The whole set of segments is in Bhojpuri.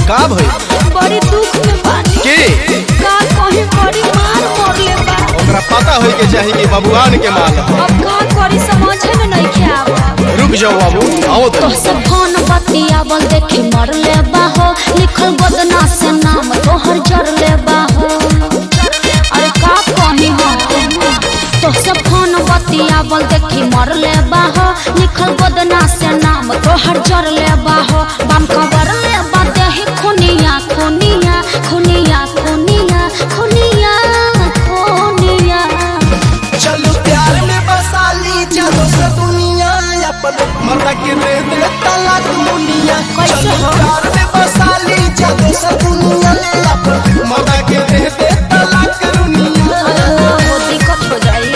का भई बड़ी दुख में बानी के का कहीं बड़ी मार मोरले बा ओकरा पता होई के चाही कि बबुआन के माल अब का करी समझे में नहीं खाब रुक जाओ बाबू आओ तो सब फोन बतियावल देखी मरले बाहो लिखल बदना से नाम तोहर जरले बाहो अरे का कहीं हो तो सब फोन बतियावल देखी मरले बाहो लिखल बदना से नाम तोहर जरले बाहो बम कवरले बाते ही खुनिया खुनिया खुनिया खुनिया खुनिया खुनिया चलो प्यार में बसा ली चलो से दुनिया अपन मर्दा के दे दे तलाक दुनिया कैसे हो? प्यार में बसा ली चलो से दुनिया अपन मर्दा के दे दे तलाक दुनिया वो दिक्कत हो जाई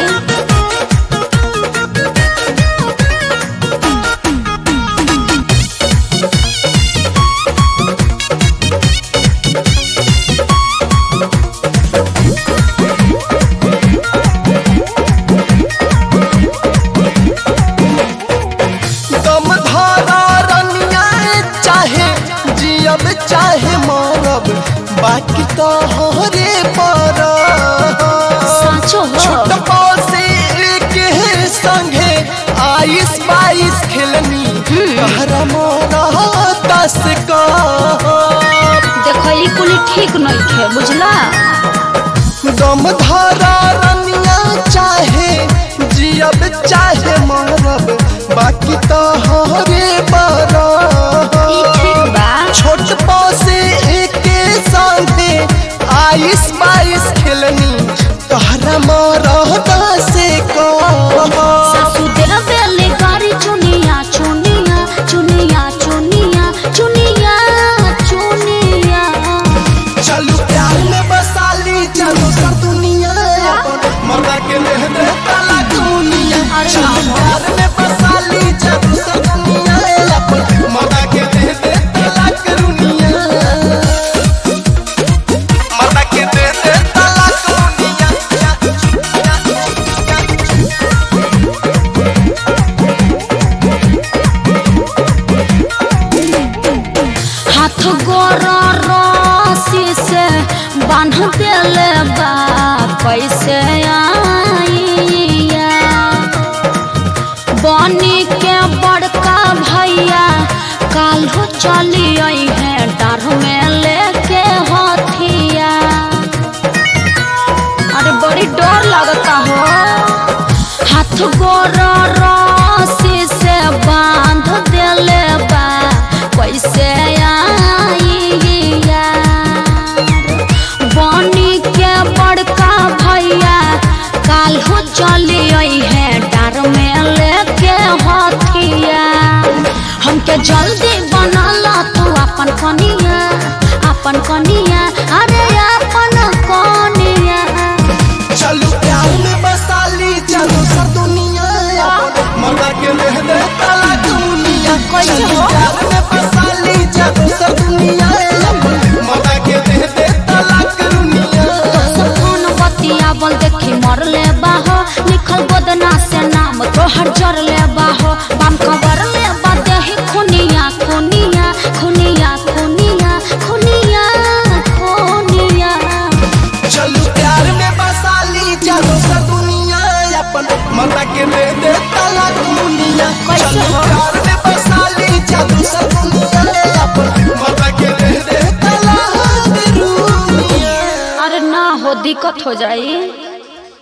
दम धारा रनिया चाहे जियब चाहे मरब बाकी तो हरे पर साचो हो छुटपा से के संगे 22 खेलनी कहरा मोरा 10 का देखो ई कुली ठीक नहीं थे बुझला दम धारा रनिया चाहे जियब चाहे मरब बाकी तो हरे पर ई ठीक बा छोट से के संगे 22 खेलनी कहरा मोरा 10 का सासू देवेले गारी चुनिया चुनिया चुनिया चुनिया चुनिया चुनिया चलो प्यार में बसा ली चलो सब दुनिया अपन मर्दा के मेहंदे तला दुनिया अरे चलो वाह। प्यार में बसा ली चलो सब दुनिया अपन मर्दा के मेहंदे तला दुनिया मर्दा के मेहंदे तला दुनिया हाथ गोरा रस्सी से बांध देले बा कैसे आइया बनी के बड़का भैया काल्हो चली आई है डर में लेके हथिया अरे बड़ी डर लगता हो हाथ गोरा रस्सी से बांध देले बा कैसे आइया बनी के बड़का भैया काल्हो चली आई है डर में लेके हथिया हमके जल्दी बनला तू अपन कनिया अरे अपन कनिया चलो प्यार में बसा ली चलो सब दुनिया अपन मर्दा के मेहंदे तला दुनिया कैसे चलो हो? प्यार में बसा ली चलो सब दुनिया अपन मर्दा के मेहंदे तला दुनिया सब फोन बतियावल देखी मरले बाहो लिखल बदना से नाम तोहर जरले बाहो बम कवरले बाते ही खुनिया खुनिया खुनिया खुनिया खुनिया खुनिया चलो प्यार में बसा ली चलो सब दुनिया अपन मर्दा के मेहंदे तला दुनिया कैसे चलो हो? प्यार में बसा ली चलो सब दुनिया अपन मर्दा के मेहंदे तला दुनिया अरे ना हो दिक्कत हो जाई